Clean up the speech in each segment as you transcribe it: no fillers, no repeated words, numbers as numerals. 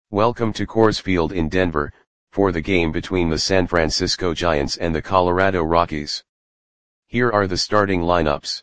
Welcome to Coors Field in Denver, for the game between the San Francisco Giants and the Colorado Rockies. Here are the starting lineups.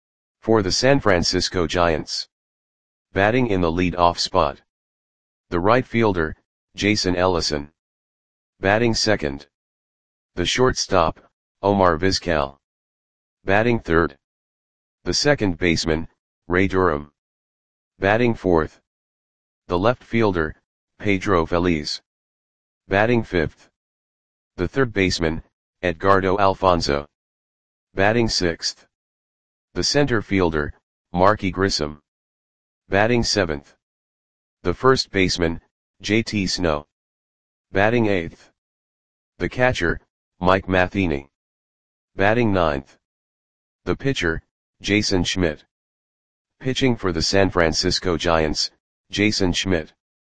For the San Francisco Giants. Batting in the lead-off spot. The right fielder, Jason Ellison. Batting second. The shortstop, Omar Vizquel. Batting third. The second baseman, Ray Durham. Batting fourth. The left fielder, Pedro Feliz. Batting fifth. The third baseman, Edgardo Alfonzo. Batting sixth. The center fielder, Marky Grissom. Batting seventh. The first baseman, JT Snow. Batting eighth. The catcher, Mike Matheny. Batting ninth. The pitcher, Jason Schmidt. Pitching for the San Francisco Giants, Jason Schmidt.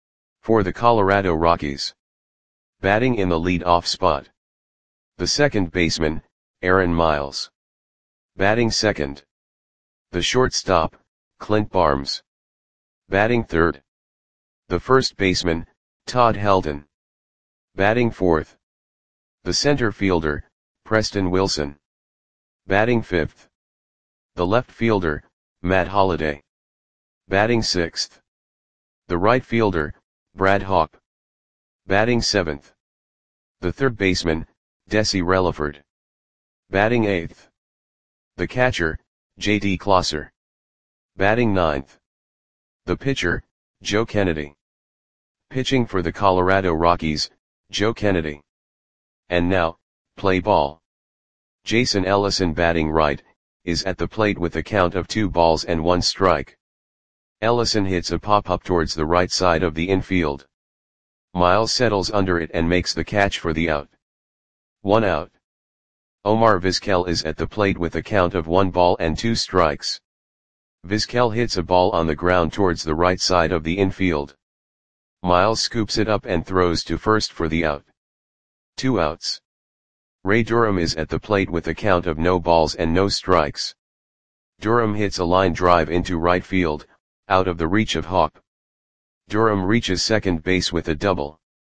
For the Colorado Rockies. Batting in the lead-off spot. The second baseman, Aaron Miles. Batting second. The shortstop, Clint Barnes. Batting third. The first baseman, Todd Helton. Batting fourth. The center fielder, Preston Wilson. Batting fifth. The left fielder, Matt Holliday. Batting sixth. The right fielder, Brad Hawpe. Batting seventh. The third baseman, Desi Relaford. Batting eighth. The catcher, J.D. Klosser. Batting ninth. The pitcher, Joe Kennedy. Pitching for the Colorado Rockies, Joe Kennedy. And now, play ball. Jason Ellison batting right, is at the plate with a count of 2 balls and 1 strike. Ellison hits a pop-up towards the right side of the infield. Miles settles under it and makes the catch for the out. 1 out. Omar Vizquel is at the plate with a count of 1 ball and 2 strikes. Vizquel hits a ball on the ground towards the right side of the infield. Miles scoops it up and throws to first for the out. 2 outs. Ray Durham is at the plate with a count of no balls and no strikes. Durham hits a line drive into right field, out of the reach of Hawpe. Durham reaches second base with a double.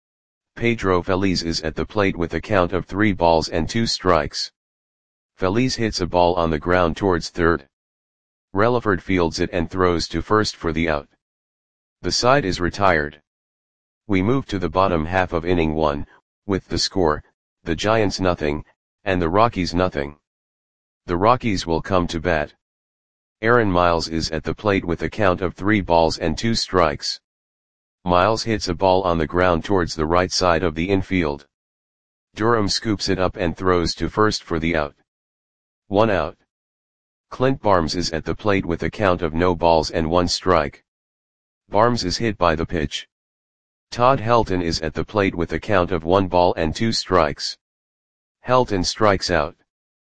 Pedro Feliz is at the plate with a count of 3 balls and 2 strikes. Feliz hits a ball on the ground towards third. Relaford fields it and throws to first for the out. The side is retired. We move to the bottom half of inning 1, with the score, the Giants nothing, and the Rockies nothing. The Rockies will come to bat. Aaron Miles is at the plate with a count of 3 balls and 2 strikes. Miles hits a ball on the ground towards the right side of the infield. Durham scoops it up and throws to first for the out. 1 out. Clint Barnes is at the plate with a count of no balls and 1 strike. Barnes is hit by the pitch. Todd Helton is at the plate with a count of 1 ball and 2 strikes. Helton strikes out.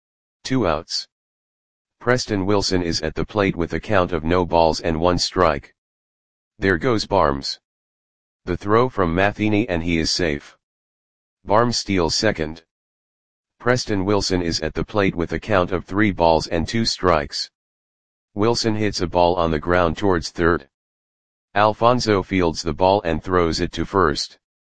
2 outs. Preston Wilson is at the plate with a count of no balls and 1 strike. There goes Barnes. The throw from Matheny and he is safe. Barnes steals second. Preston Wilson is at the plate with a count of 3 balls and 2 strikes. Wilson hits a ball on the ground towards third. Alfonzo fields the ball and throws it to first.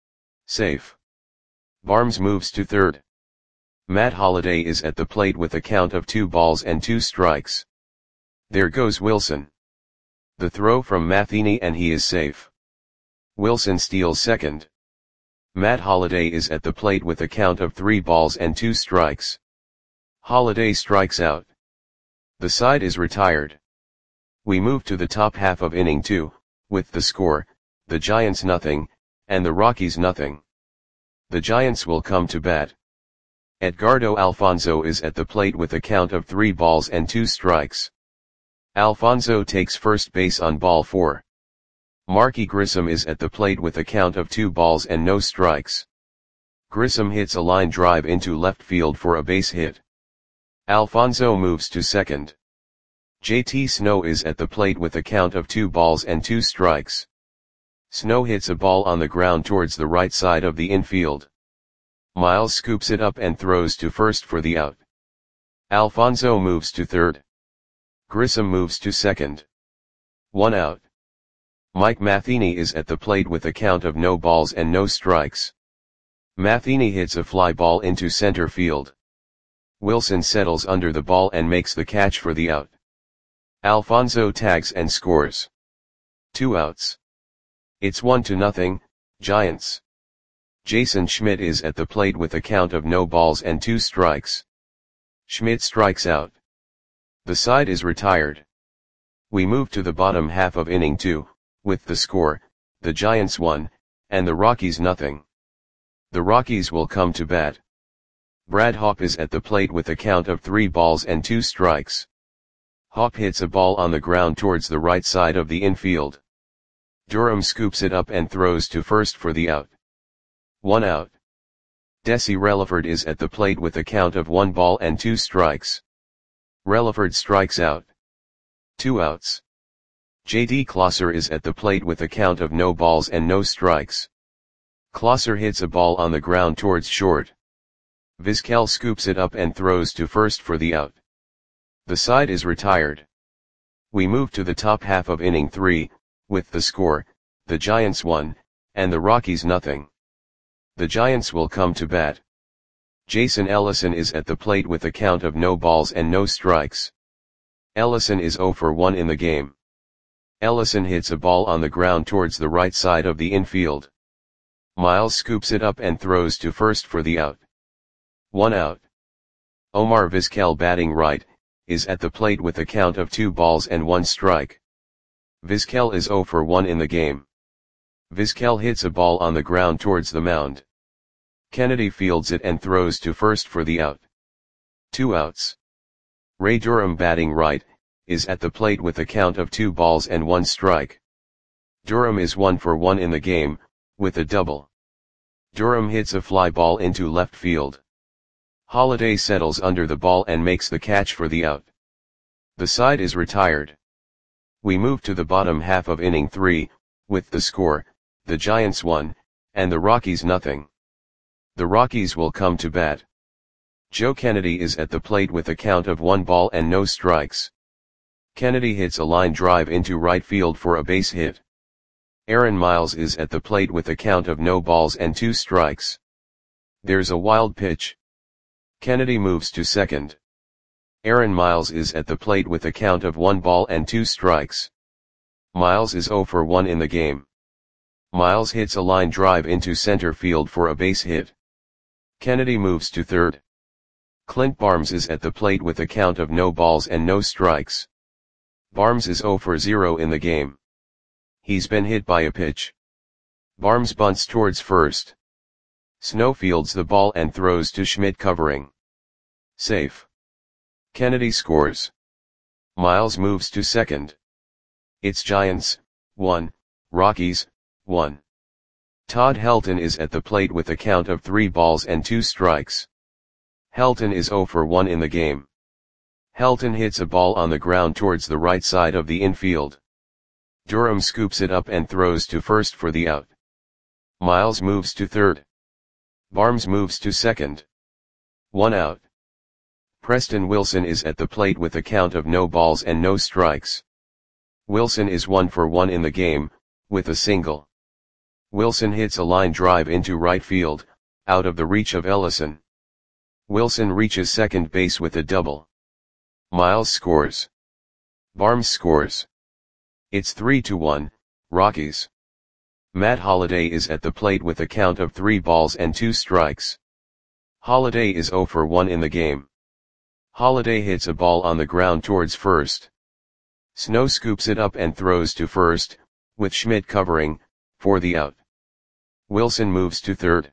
Safe. Barnes moves to third. Matt Holliday is at the plate with a count of 2 balls and 2 strikes. There goes Wilson. The throw from Matheny and he is safe. Wilson steals second. Matt Holliday is at the plate with a count of 3 balls and 2 strikes. Holliday strikes out. The side is retired. We move to the top half of inning 2, with the score, the Giants nothing, and the Rockies nothing. The Giants will come to bat. Edgardo Alfonzo is at the plate with a count of 3 balls and 2 strikes. Alfonzo takes first base on ball 4. Marky Grissom is at the plate with a count of 2 balls and no strikes. Grissom hits a line drive into left field for a base hit. Alfonzo moves to second. JT Snow is at the plate with a count of 2 balls and 2 strikes. Snow hits a ball on the ground towards the right side of the infield. Miles scoops it up and throws to first for the out. Alfonzo moves to third. Grissom moves to second. 1 out. Mike Matheny is at the plate with a count of no balls and no strikes. Matheny hits a fly ball into center field. Wilson settles under the ball and makes the catch for the out. Alfonso tags and scores. 2 outs. It's 1-0, Giants. Jason Schmidt is at the plate with a count of no balls and 2 strikes. Schmidt strikes out. The side is retired. We move to the bottom half of inning 2, with the score, the Giants 1, and the Rockies 0. The Rockies will come to bat. Brad Hawpe is at the plate with a count of 3 balls and 2 strikes. Hawpe hits a ball on the ground towards the right side of the infield. Durham scoops it up and throws to first for the out. 1 out. Desi Relaford is at the plate with a count of 1 ball and 2 strikes. Relaford strikes out. 2 outs. J.D. Klosser is at the plate with a count of no balls and no strikes. Klosser hits a ball on the ground towards short. Vizquel scoops it up and throws to first for the out. The side is retired. We move to the top half of inning 3, with the score, the Giants 1, and the Rockies 0. The Giants will come to bat. Jason Ellison is at the plate with a count of no balls and no strikes. Ellison is 0 for 1 in the game. Ellison hits a ball on the ground towards the right side of the infield. Miles scoops it up and throws to first for the out. 1 out. Omar Vizquel, batting right, is at the plate with a count of 2 balls and 1 strike. Vizquel is 0 for 1 in the game. Vizquel hits a ball on the ground towards the mound. Kennedy fields it and throws to first for the out. 2 outs. Ray Durham, batting right, is at the plate with a count of 2 balls and 1 strike. Durham is 1 for 1 in the game, with a double. Durham hits a fly ball into left field. Holliday settles under the ball and makes the catch for the out. The side is retired. We move to the bottom half of inning 3, with the score, the Giants 1, and the Rockies 0. The Rockies will come to bat. Joe Kennedy is at the plate with a count of 1 ball and no strikes. Kennedy hits a line drive into right field for a base hit. Aaron Miles is at the plate with a count of no balls and 2 strikes. There's a wild pitch. Kennedy moves to second. Aaron Miles is at the plate with a count of 1 ball and 2 strikes. Miles is 0 for 1 in the game. Miles hits a line drive into center field for a base hit. Kennedy moves to third. Clint Barnes is at the plate with a count of no balls and no strikes. Barnes is 0 for 0 in the game. He's been hit by a pitch. Barnes bunts towards first. Snow fields the ball and throws to Schmidt, covering. Safe. Kennedy scores. Miles moves to second. It's Giants 1, Rockies 1. Todd Helton is at the plate with a count of 3 balls and 2 strikes. Helton is 0 for 1 in the game. Helton hits a ball on the ground towards the right side of the infield. Durham scoops it up and throws to first for the out. Miles moves to third. Barnes moves to second. 1 out. Preston Wilson is at the plate with a count of no balls and no strikes. Wilson is 1 for 1 in the game, with a single. Wilson hits a line drive into right field, out of the reach of Ellison. Wilson reaches second base with a double. Miles scores. Barnes scores. It's 3-1, Rockies. Matt Holliday is at the plate with a count of 3 balls and 2 strikes. Holliday is 0 for 1 in the game. Holliday hits a ball on the ground towards first. Snow scoops it up and throws to first, with Schmidt covering, for the out. Wilson moves to third.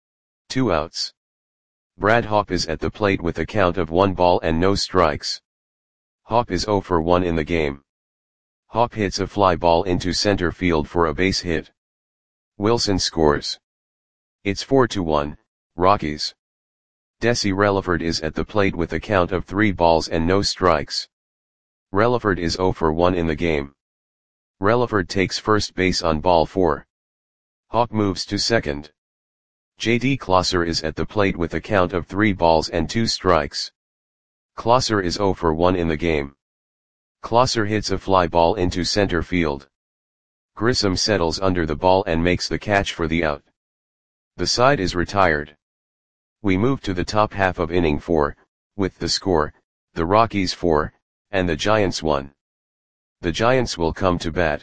2 outs. Brad Hawpe is at the plate with a count of 1 ball and no strikes. Hawpe is 0 for 1 in the game. Hawpe hits a fly ball into center field for a base hit. Wilson scores. It's 4-1, Rockies. Desi Relaford is at the plate with a count of 3 balls and no strikes. Relaford is 0 for 1 in the game. Relaford takes first base on ball 4. Hawpe moves to second. J.D. Klosser is at the plate with a count of 3 balls and 2 strikes. Klosser is 0 for 1 in the game. Klosser hits a fly ball into center field. Grissom settles under the ball and makes the catch for the out. The side is retired. We move to the top half of inning 4, with the score, the Rockies 4, and the Giants 1. The Giants will come to bat.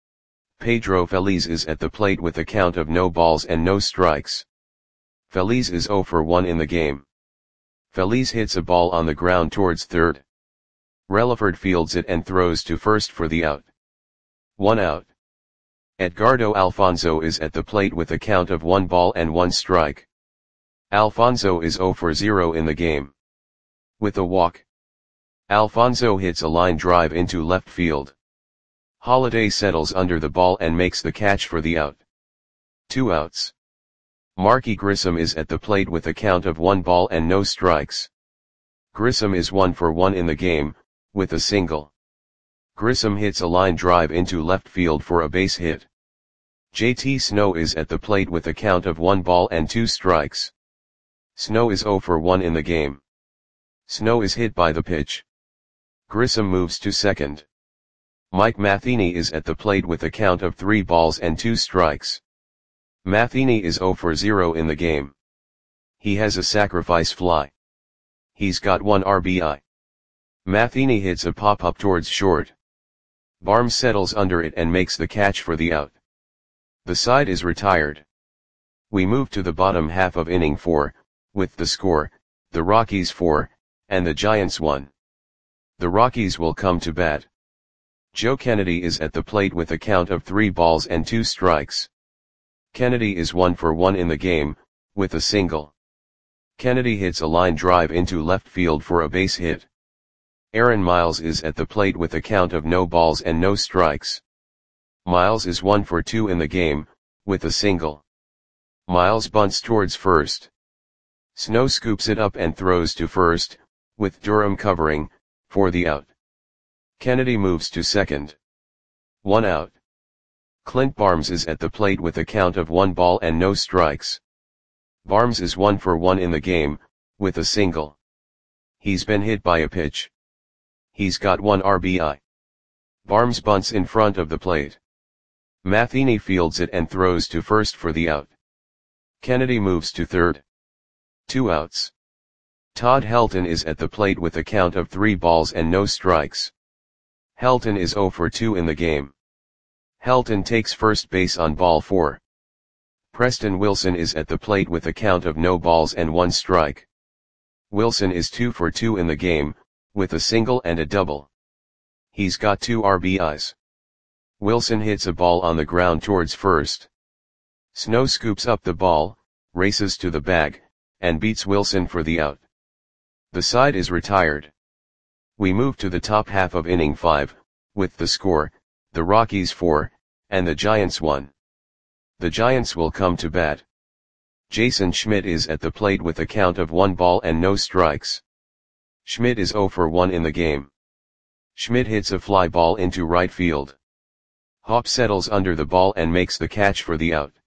Pedro Feliz is at the plate with a count of no balls and no strikes. Feliz is 0 for 1 in the game. Feliz hits a ball on the ground towards third. Relaford fields it and throws to first for the out. 1 out. Edgardo Alfonzo is at the plate with a count of 1 ball and 1 strike. Alfonzo is 0 for 0 in the game. With a walk, Alfonzo hits a line drive into left field. Holliday settles under the ball and makes the catch for the out. 2 outs. Marky Grissom is at the plate with a count of 1 ball and no strikes. Grissom is 1 for 1 in the game, with a single. Grissom hits a line drive into left field for a base hit. JT Snow is at the plate with a count of 1 ball and 2 strikes. Snow is 0 for 1 in the game. Snow is hit by the pitch. Grissom moves to second. Mike Matheny is at the plate with a count of 3 balls and 2 strikes. Matheny is 0 for 0 in the game. He has a sacrifice fly. He's got 1 RBI. Matheny hits a pop-up towards short. Barnes settles under it and makes the catch for the out. The side is retired. We move to the bottom half of inning 4, with the score, the Rockies 4, and the Giants 1. The Rockies will come to bat. Joe Kennedy is at the plate with a count of 3 balls and 2 strikes. Kennedy is 1 for 1 in the game, with a single. Kennedy hits a line drive into left field for a base hit. Aaron Miles is at the plate with a count of no balls and no strikes. Miles is 1 for 2 in the game, with a single. Miles bunts towards first. Snow scoops it up and throws to first, with Durham covering, for the out. Kennedy moves to second. 1 out. Clint Barnes is at the plate with a count of 1 ball and no strikes. Barnes is 1 for 1 in the game, with a single. He's been hit by a pitch. He's got 1 RBI. Barnes bunts in front of the plate. Matheny fields it and throws to first for the out. Kennedy moves to third. 2 outs. Todd Helton is at the plate with a count of 3 balls and no strikes. Helton is 0 for 2 in the game. Helton takes first base on ball 4. Preston Wilson is at the plate with a count of no balls and 1 strike. Wilson is 2 for 2 in the game, with a single and a double. He's got 2 RBIs. Wilson hits a ball on the ground towards first. Snow scoops up the ball, races to the bag, and beats Wilson for the out. The side is retired. We move to the top half of inning 5, with the score, the Rockies 4, and the Giants 1. The Giants will come to bat. Jason Schmidt is at the plate with a count of 1 ball and no strikes. Schmidt is 0 for 1 in the game. Schmidt hits a fly ball into right field. Hop settles under the ball and makes the catch for the out.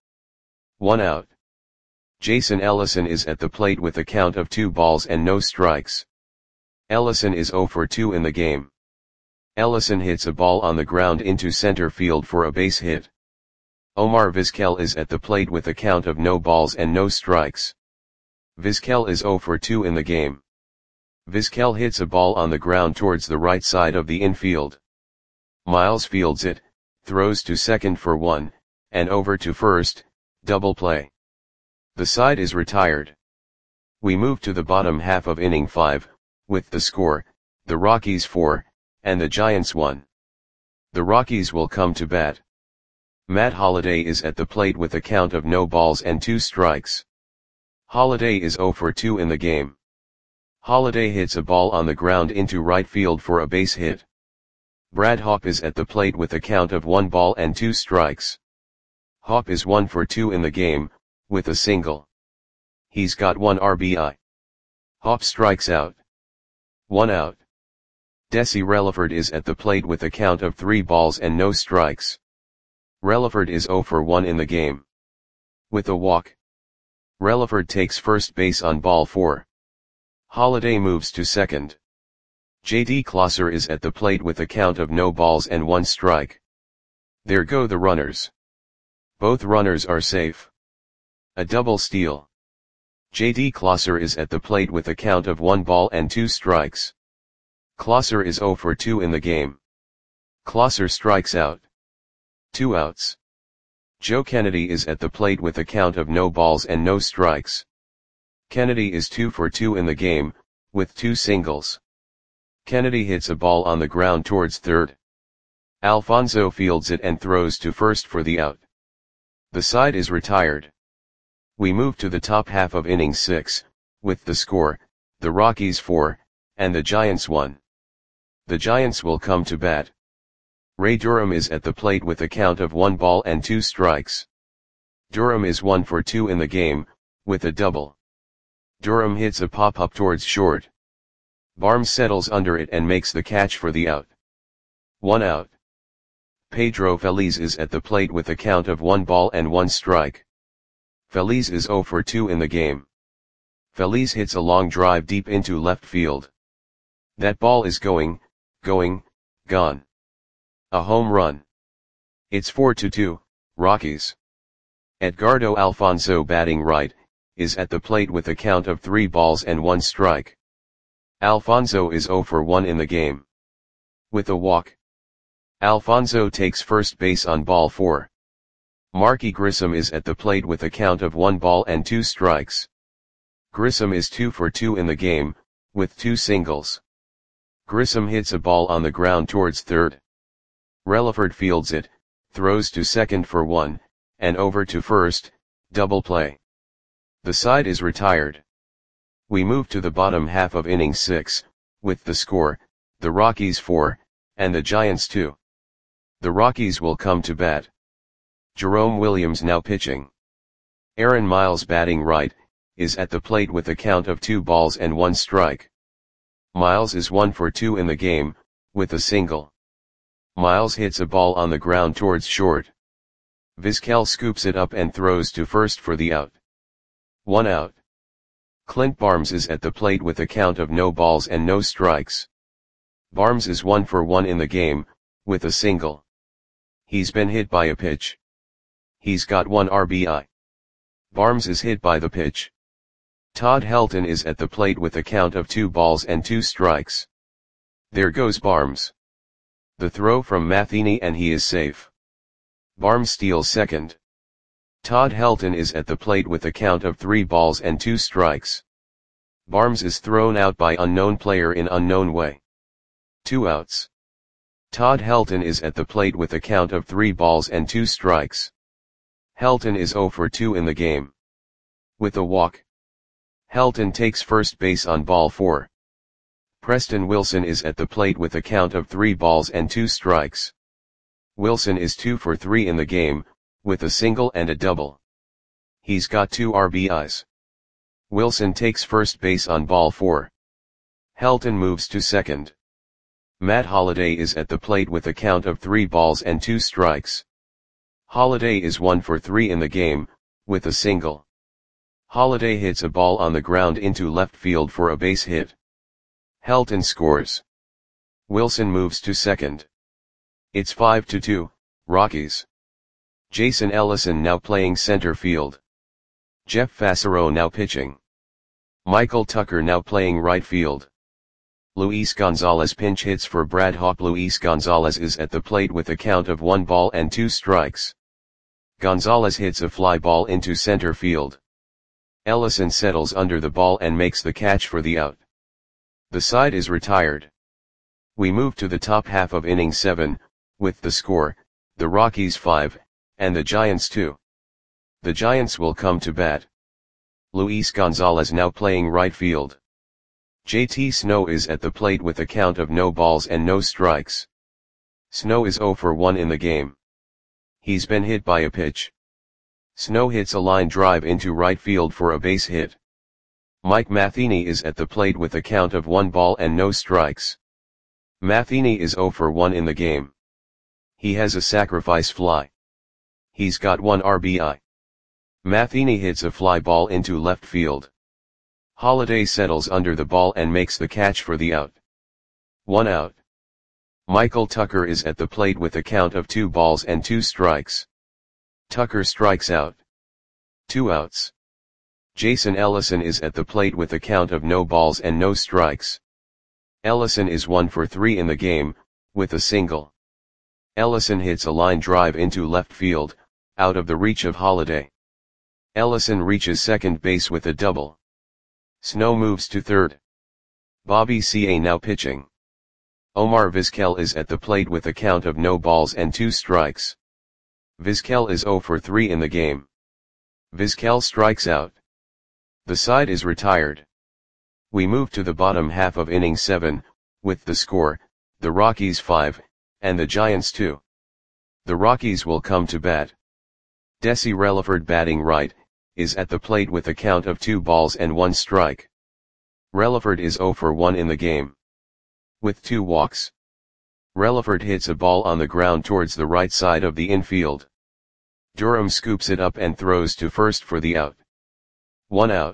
1 out. Jason Ellison is at the plate with a count of 2 balls and no strikes. Ellison is 0 for 2 in the game. Ellison hits a ball on the ground into center field for a base hit. Omar Vizquel is at the plate with a count of no balls and no strikes. Vizquel is 0 for 2 in the game. Vizquel hits a ball on the ground towards the right side of the infield. Miles fields it, throws to second for 1, and over to first, double play. The side is retired. We move to the bottom half of inning 5, with the score, the Rockies 4, and the Giants 1. The Rockies will come to bat. Matt Holliday is at the plate with a count of no balls and 2 strikes. Holliday is 0 for 2 in the game. Holliday hits a ball on the ground into right field for a base hit. Brad Hawpe is at the plate with a count of 1 ball and 2 strikes. Hawpe is 1 for 2 in the game, with a single. He's got 1 RBI. Hawpe strikes out. 1 out. Desi Relaford is at the plate with a count of 3 balls and no strikes. Relaford is 0 for 1 in the game. With a walk, Relaford takes first base on ball 4. Holliday moves to second. J.D. Closser is at the plate with a count of no balls and 1 strike. There go the runners. Both runners are safe. A double steal. JD Klosser is at the plate with a count of 1 ball and 2 strikes. Klosser is 0 for 2 in the game. Klosser strikes out. 2 outs. Joe Kennedy is at the plate with a count of no balls and no strikes. Kennedy is 2 for 2 in the game, with 2 singles. Kennedy hits a ball on the ground towards third. Alfonso fields it and throws to first for the out. The side is retired. We move to the top half of inning 6, with the score, the Rockies 4, and the Giants 1. The Giants will come to bat. Ray Durham is at the plate with a count of 1 ball and 2 strikes. Durham is 1 for 2 in the game, with a double. Durham hits a pop-up towards short. Barnes settles under it and makes the catch for the out. 1 out. Pedro Feliz is at the plate with a count of 1 ball and 1 strike. Feliz is 0 for 2 in the game. Feliz hits a long drive deep into left field. That ball is gone. A home run. It's 4-2, Rockies. Edgardo Alfonso, batting right, is at the plate with a count of 3 balls and 1 strike. Alfonso is 0 for 1 in the game. With a walk. Alfonso takes first base on ball 4. Marky Grissom is at the plate with a count of 1 ball and 2 strikes. Grissom is 2 for 2 in the game, with 2 singles. Grissom hits a ball on the ground towards third. Relaford fields it, throws to second for 1, and over to first, double play. The side is retired. We move to the bottom half of inning 6, with the score, the Rockies 4, and the Giants 2. The Rockies will come to bat. Jerome Williams now pitching. Aaron Miles, batting right, is at the plate with a count of 2 balls and 1 strike. Miles is 1 for 2 in the game, with a single. Miles hits a ball on the ground towards short. Vizquel scoops it up and throws to first for the out. 1 out. Clint Barnes is at the plate with a count of no balls and no strikes. Barnes is 1 for 1 in the game, with a single. He's been hit by a pitch. He's got 1 RBI. Barnes is hit by the pitch. Todd Helton is at the plate with a count of 2 balls and 2 strikes. There goes Barnes. The throw from Matheny and he is safe. Barnes steals second. Todd Helton is at the plate with a count of 3 balls and 2 strikes. Barnes is thrown out by unknown player in unknown way. 2 outs. Todd Helton is at the plate with a count of 3 balls and 2 strikes. Helton is 0 for 2 in the game. With a walk. Helton takes first base on ball 4. Preston Wilson is at the plate with a count of 3 balls and 2 strikes. Wilson is 2 for 3 in the game, with a single and a double. He's got 2 RBIs. Wilson takes first base on ball 4. Helton moves to second. Matt Holliday is at the plate with a count of 3 balls and 2 strikes. Holliday is 1 for 3 in the game, with a single. Holliday hits a ball on the ground into left field for a base hit. Helton scores. Wilson moves to second. It's 5-2, Rockies. Jason Ellison now playing center field. Jeff Fassero now pitching. Michael Tucker now playing right field. Luis Gonzalez pinch hits for Brad Hawk. Luis Gonzalez is at the plate with a count of 1 ball and 2 strikes. Gonzalez hits a fly ball into center field. Ellison settles under the ball and makes the catch for the out. The side is retired. We move to the top half of inning 7, with the score, the Rockies 5, and the Giants 2. The Giants will come to bat. Luis Gonzalez now playing right field. JT Snow is at the plate with a count of no balls and no strikes. Snow is 0 for 1 in the game. He's been hit by a pitch. Snow hits a line drive into right field for a base hit. Mike Matheny is at the plate with a count of 1 ball and no strikes. Matheny is 0 for 1 in the game. He has a sacrifice fly. He's got 1 RBI. Matheny hits a fly ball into left field. Holliday settles under the ball and makes the catch for the out. 1 out. Michael Tucker is at the plate with a count of 2 balls and 2 strikes. Tucker strikes out. 2 outs. Jason Ellison is at the plate with a count of no balls and no strikes. Ellison is 1 for 3 in the game, with a single. Ellison hits a line drive into left field, out of the reach of Holliday. Ellison reaches second base with a double. Snow moves to third. Bobby C.A. now pitching. Omar Vizquel is at the plate with a count of no balls and 2 strikes. Vizquel is 0 for 3 in the game. Vizquel strikes out. The side is retired. We move to the bottom half of inning 7, with the score, the Rockies 5, and the Giants 2. The Rockies will come to bat. Desi Relaford batting right, is at the plate with a count of 2 balls and 1 strike. Relaford is 0 for 1 in the game. With 2 walks. Relaford hits a ball on the ground towards the right side of the infield. Durham scoops it up and throws to first for the out. 1 out.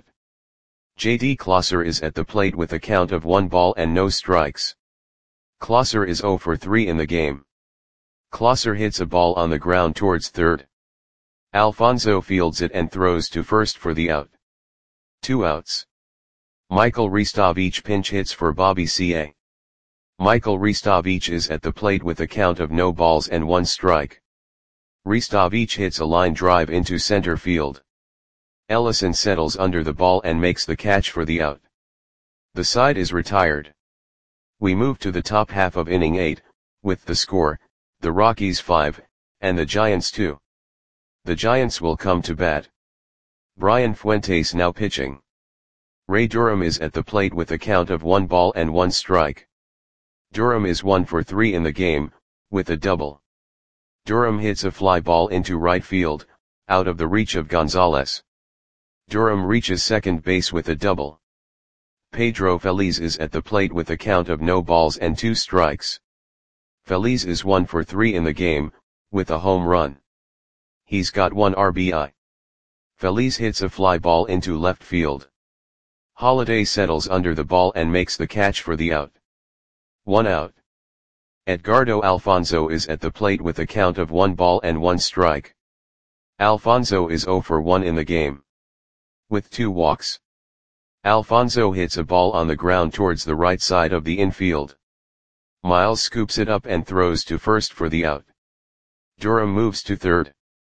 J.D. Klosser is at the plate with a count of 1 ball and no strikes. Klosser is 0 for 3 in the game. Klosser hits a ball on the ground towards third. Alfonso fields it and throws to first for the out. 2 outs. Michael Ristovich pinch hits for Bobby C.A. Michael Ristovich is at the plate with a count of no balls and 1 strike. Ristovich hits a line drive into center field. Ellison settles under the ball and makes the catch for the out. The side is retired. We move to the top half of inning 8, with the score, the Rockies 5, and the Giants 2. The Giants will come to bat. Brian Fuentes now pitching. Ray Durham is at the plate with a count of 1 ball and 1 strike. Durham is 1 for 3 in the game, with a double. Durham hits a fly ball into right field, out of the reach of Gonzalez. Durham reaches second base with a double. Pedro Feliz is at the plate with a count of no balls and 2 strikes. Feliz is 1 for 3 in the game, with a home run. He's got 1 RBI. Feliz hits a fly ball into left field. Holliday settles under the ball and makes the catch for the out. 1 out. Edgardo Alfonso is at the plate with a count of 1 ball and 1 strike. Alfonso is 0 for 1 in the game. With 2 walks. Alfonso hits a ball on the ground towards the right side of the infield. Miles scoops it up and throws to first for the out. Durham moves to third.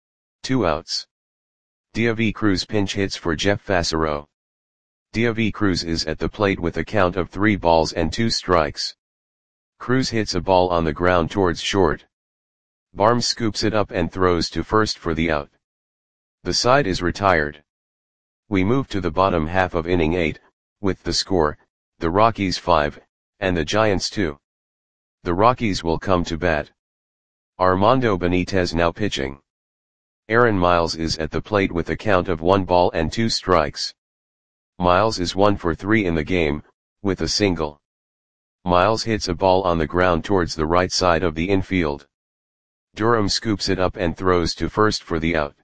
2 outs. Diavi Cruz pinch hits for Jeff Fassero. Diavi Cruz is at the plate with a count of 3 balls and 2 strikes. Cruz hits a ball on the ground towards short. Barnes scoops it up and throws to first for the out. The side is retired. We move to the bottom half of inning 8, with the score, the Rockies 5, and the Giants 2. The Rockies will come to bat. Armando Benitez now pitching. Aaron Miles is at the plate with a count of 1 ball and 2 strikes. Miles is 1 for 3 in the game, with a single. Miles hits a ball on the ground towards the right side of the infield. Durham scoops it up and throws to first for the out.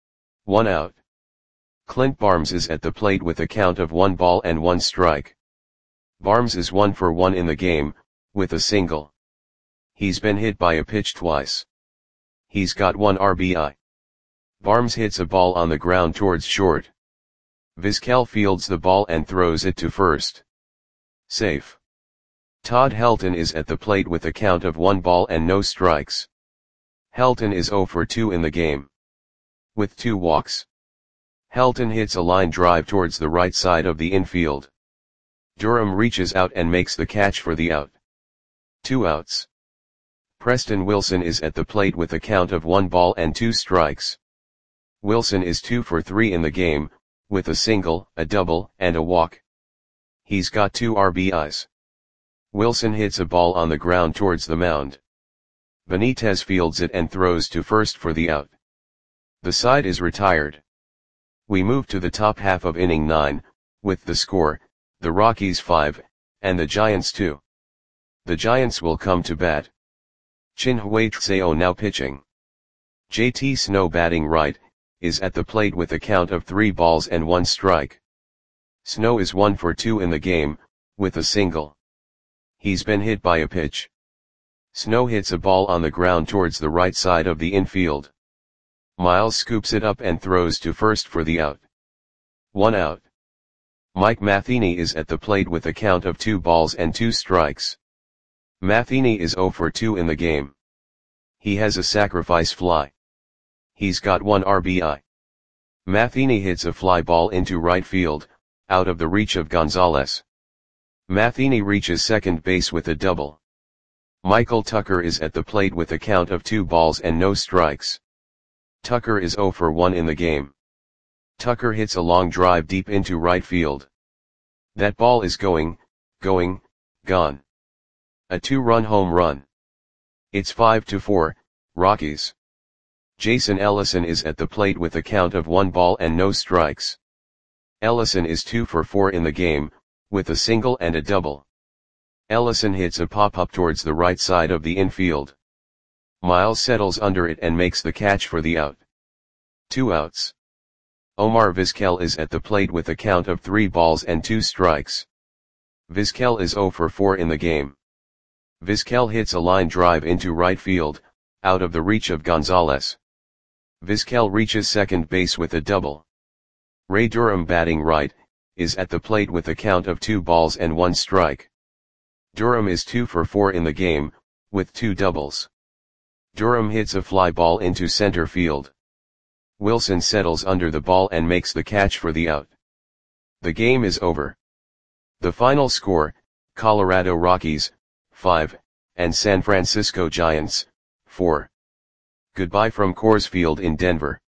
1 out. Clint Barnes is at the plate with a count of 1 ball and 1 strike. Barnes is 1 for 1 in the game, with a single. He's been hit by a pitch twice. He's got 1 RBI. Barnes hits a ball on the ground towards short. Vizquel fields the ball and throws it to first. Safe. Todd Helton is at the plate with a count of 1 ball and no strikes. Helton is 0 for 2 in the game. With 2 walks. Helton hits a line drive towards the right side of the infield. Durham reaches out and makes the catch for the out. 2 outs. Preston Wilson is at the plate with a count of 1 ball and 2 strikes. Wilson is 2 for 3 in the game, with a single, a double, and a walk. He's got 2 RBIs. Wilson hits a ball on the ground towards the mound. Benitez fields it and throws to first for the out. The side is retired. We move to the top half of inning 9, with the score, the Rockies 5, and the Giants 2. The Giants will come to bat. Chinhwei Tseo now pitching. JT Snow batting right, is at the plate with a count of 3 balls and 1 strike. Snow is 1 for 2 in the game, with a single. He's been hit by a pitch. Snow hits a ball on the ground towards the right side of the infield. Miles scoops it up and throws to first for the out. 1 out. Mike Matheny is at the plate with a count of 2 balls and 2 strikes. Matheny is 0 for 2 in the game. He has a sacrifice fly. He's got 1 RBI. Matheny hits a fly ball into right field, out of the reach of Gonzalez. Matheny reaches second base with a double. Michael Tucker is at the plate with a count of 2 balls and no strikes. Tucker is 0 for 1 in the game. Tucker hits a long drive deep into right field. That ball is gone. A 2-run home run. It's 5-4, Rockies. Jason Ellison is at the plate with a count of 1 ball and no strikes. Ellison is 2 for 4 in the game, with a single and a double. Ellison hits a pop-up towards the right side of the infield. Miles settles under it and makes the catch for the out. 2 outs. Omar Vizquel is at the plate with a count of 3 balls and 2 strikes. Vizquel is 0 for 4 in the game. Vizquel hits a line drive into right field, out of the reach of Gonzalez. Vizquel reaches second base with a double. Ray Durham, batting right, is at the plate with a count of 2 balls and 1 strike. Durham is 2 for 4 in the game, with 2 doubles. Durham hits a fly ball into center field. Wilson settles under the ball and makes the catch for the out. The game is over. The final score, Colorado Rockies, 5, and San Francisco Giants, 4. Goodbye from Coors Field in Denver.